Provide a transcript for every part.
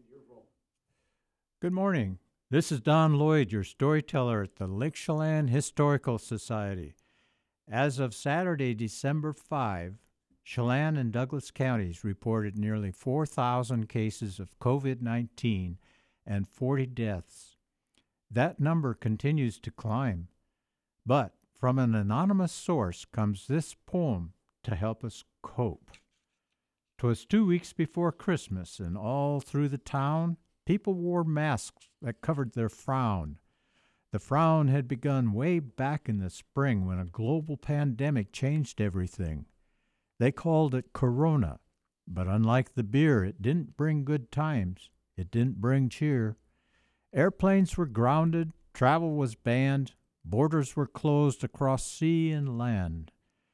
Good morning. This is Don Lloyd, your storyteller at the Lake Chelan Historical Society. As of Saturday, December 5, Chelan and Douglas counties reported nearly 4,000 cases of COVID 19 and 40 deaths. That number continues to climb. But from an anonymous source comes this poem to help us cope. 'Twas 2 weeks before Christmas, and all through the town people wore masks that covered their frown. The frown had begun way back in the spring when a global pandemic changed everything. They called it Corona, but unlike the beer, it didn't bring good times. It didn't bring cheer. Airplanes were grounded, travel was banned, borders were closed across sea and land.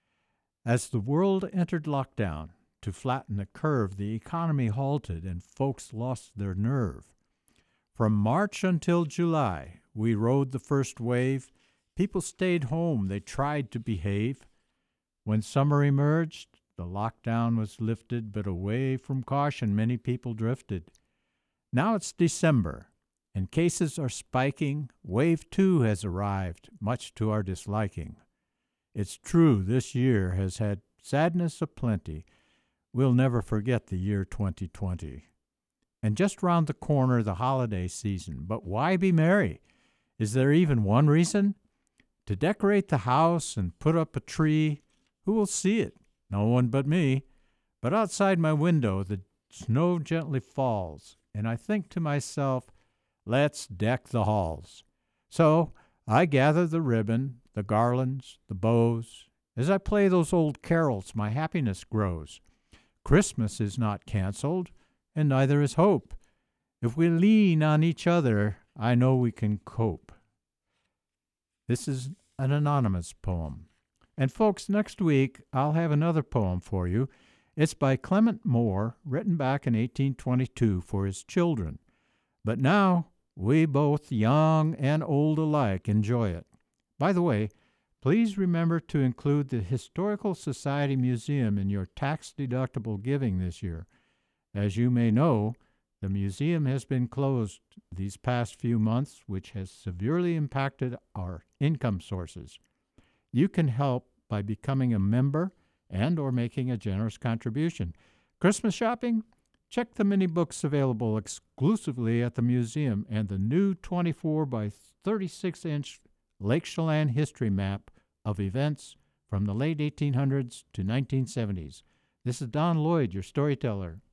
As the world entered lockdown, to flatten the curve, the economy halted and folks lost their nerve. From March until July, we rode the first wave. People stayed home, they tried to behave. When summer emerged, the lockdown was lifted, but away from caution many people drifted. Now it's December, and cases are spiking. Wave 2 has arrived, much to our disliking. It's true this year has had sadness aplenty. We'll never forget the year 2020. And just round the corner, the holiday season. But why be merry? Is there even one reason? To decorate the house and put up a tree. Who will see it? No one but me. But outside my window, the snow gently falls, and I think to myself, let's deck the halls. So I gather the ribbon, the garlands, the bows. As I play those old carols, my happiness grows. Christmas is not canceled, and neither is hope. If we lean on each other, I know we can cope. This is an anonymous poem. And folks, next week I'll have another poem for you. It's by Clement Moore, written back in 1822 for his children. But now we both, young and old alike, enjoy it. By the way, please remember to include the Historical Society Museum in your tax-deductible giving this year. As you may know, the museum has been closed these past few months, which has severely impacted our income sources. You can help by becoming a member and or making a generous contribution. Christmas shopping? Check the many books available exclusively at the museum and the new 24 by 36-inch Lake Chelan history map of events from the late 1800s to 1970s. This is Don Lloyd, your storyteller.